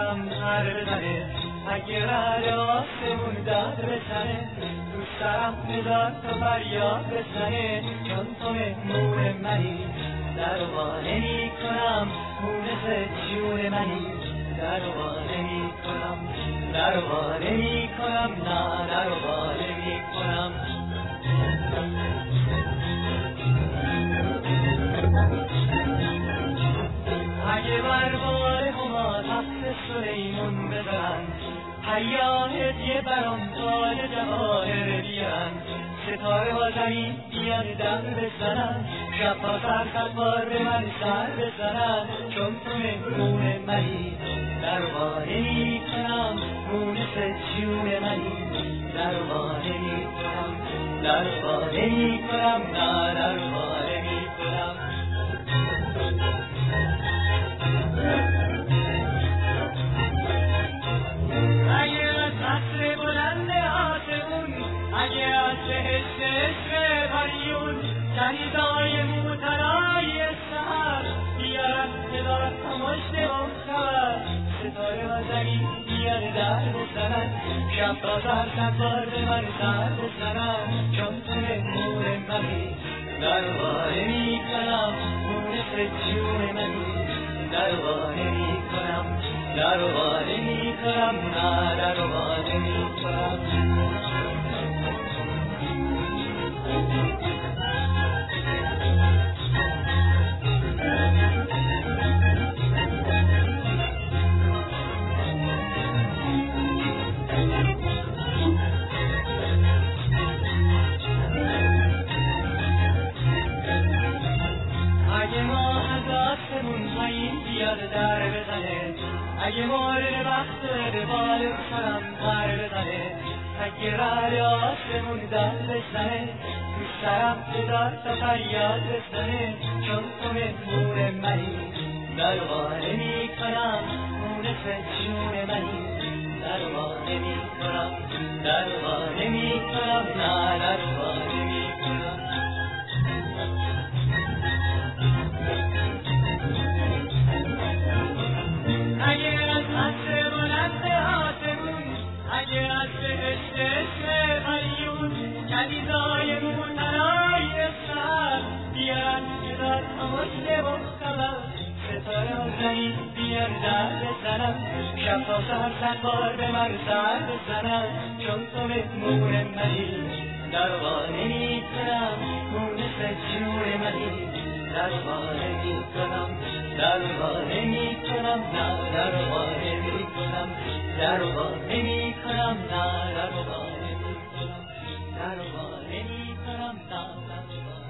کنم هر بزنه، اگه قرار آسمون داد بزنه، تو سرم بذار تا فریاد بزنه، چون تو مهمون منی، در وا نمی کنم مونس جون منی، در وا نمی کنم، در وا نمی کنم، نه در وا نمی کنم. اگه بربار هما تخت سلیمون بزن، حیا هدیه برام تاج جواهر بیارن، ستاره ها زمین بیان در بزنن، شب ها سر بار به من سر بزنن، چون تو مهمون منی، در وا نمی کنم مونس جون منی، در وا نمی کنم، در وا نمی کنم، نه در وا نمی کنم. اگه از عصر بلند آسمون، اگه از بهشت عشق پریون، جنیزای موترای سحر بیارن هزار مشت خبر، ستاره ها زمین بیان در بزنن، شب تا سر بار به من سر بزنن، چون تو مهمون منی، در وا نمی کنم مونس جون منی، در وا نمی کنم، در وا نمی کنم، نه در وا نمی کنم. اگه ما از آسمون پایین بیاد در بزنه، اگه مورد وقت به بال سرم پر بزنه، اگه قرار آسمون داد بزنه، تو سرم بذار تا فریاد بزنه، چون تو مهمون منی، در وا نمی کنم مونس جون منی، در وا نمی کنم، در وا نمی کنم، نه در وا نمی کنم. اگه از عصر بلند آسمون، اگه از بهشت عشق پریون، کنیزای موترای سحر بیارن هزار مشت خبر، ستاره ها زمین بیان در بزنن، شب تا سر بار به من سر بزنن، چون تو مهمون منی، در وا نمی کنم مونس جون منی، در وا نمی کنم، در وا نمی کنم، نه در وا نمی کنم، در وا نمی کنم، نه در وا نمی کنم، در وا نمی کنم، نه در وا